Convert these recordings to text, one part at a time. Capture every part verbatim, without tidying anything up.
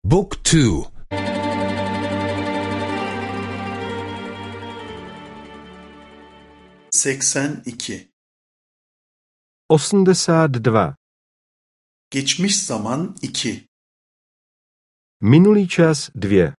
Book two. seksen iki. osmdesát dva. Geçmiş zaman iki. Minulý čas dvě.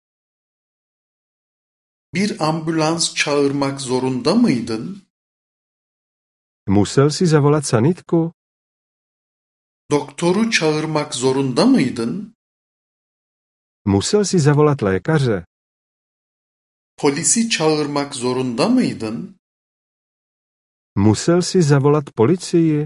Bir ambulans çağırmak zorunda mıydın? Musel si zavolat sanitku? Doktoru çağırmak zorunda mıydın? Musel si zavolat lékaře? Polisi çağırmak zorunda mıydın? Musel si zavolat policii?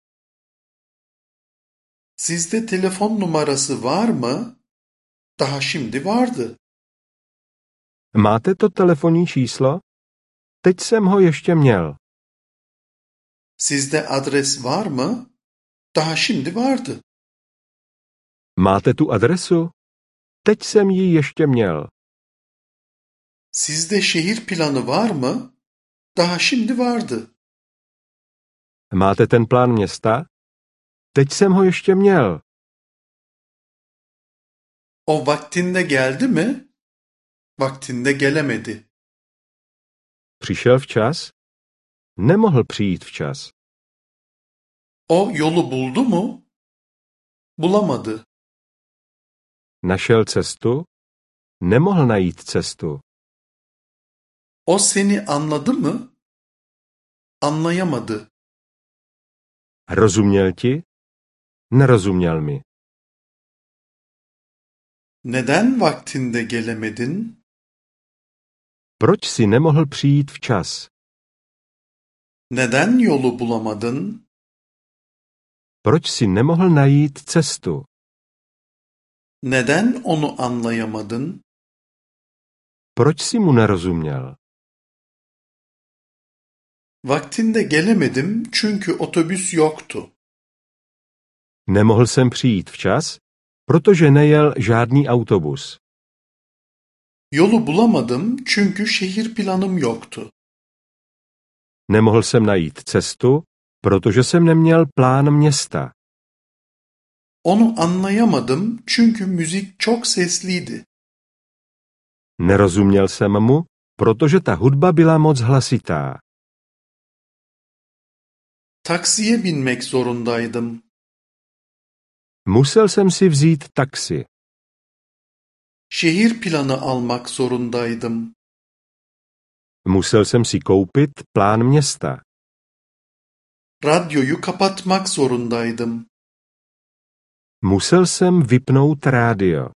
Sizde telefon numarası var mı? Daha şimdi vardı. Máte to telefonní číslo? Teď jsem ho ještě měl. Sizde adres var mı? Daha şimdi vardı. Máte tu adresu? Teď jsem ji ještě měl. Sizde şehir planı var mı? Daha şimdi vardı. Máte ten plán města? Teď jsem ho ještě měl. O vaktinde geldi mi? Vaktinde gelemedi. Přišel včas? Nemohl přijít včas. O yolu buldu mu? Bulamadı. Našel cestu? Nemohl najít cestu. O seni anladı mı? Anlayamadı. Rozuměl ti? Nerozuměl mi. Neden vaktinde gelemedin? Proč si nemohl přijít včas? Neden yolu bulamadın? Proč si nemohl najít cestu? Neden onu anlayamadın? Proč si mu nerozuměl? Vaktinde gelemedim çünkü otobüs yoktu. Nemohl jsem přijít včas, protože nejel žádný autobus. Yolu bulamadım çünkü şehir planım yoktu. Nemohl jsem najít cestu, protože jsem neměl plán města. Onu anlayamadım çünkü müzik çok sesliydi. Nerozuměl jsem mu, protože ta hudba byla moc hlasitá. Taksiye binmek zorundaydım. Musel jsem si vzít taxi. Şehir planı almak zorundaydım. Musel jsem si koupit plán města. Radyoyu kapatmak zorundaydım. Musel jsem vypnout rádio.